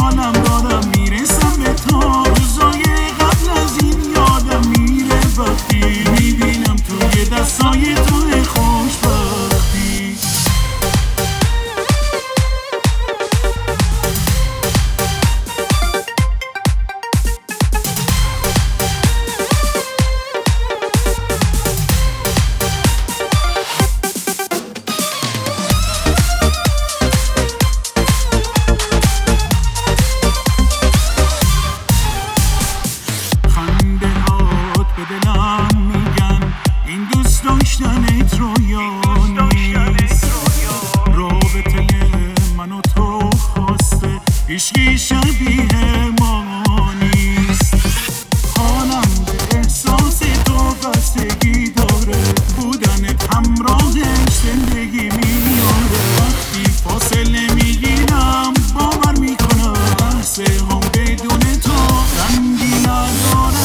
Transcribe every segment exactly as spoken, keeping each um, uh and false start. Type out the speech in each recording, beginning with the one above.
خوشحالم دارم میرسم به تو. روزای قبل از این یادم میره وقتی میبینم توی دستای تو خوشبختی. داشتنت رویا نیست، رابطه من و تو خواسته هیچکی شبیه ما نیست. حالم به احساس تو بستگی داره، بودنت همراهش زندگی میاره. وقتی فاصله میگیرم باور میکنم لحظه هم بدون تو رنگی نداره.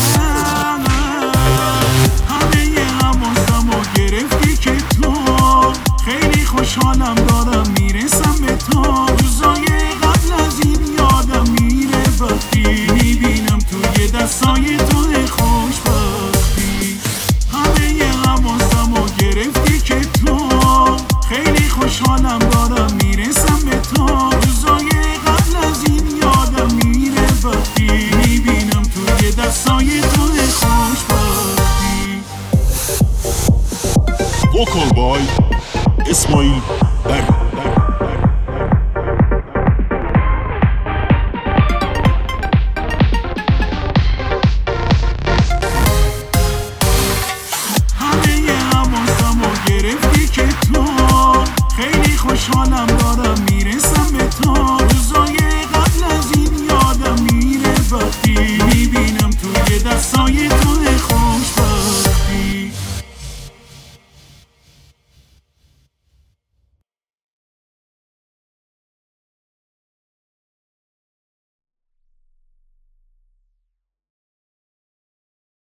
خوشحالم دارم میرسم به تو. روزای قبل از این یادم میره وقتی میبینم توی دستای تو خوشبختی. همه حواسم رو گرفتی که تو، خیلی خوشحالم دارم میرسم به تو. روزای قبل از این یادم میره وقتی میبینم توی دستای تو خوشبختی. وکال بای اسماعیل بر همه حواسم رو گرفتی که تو، خیلی خوشحالم دارم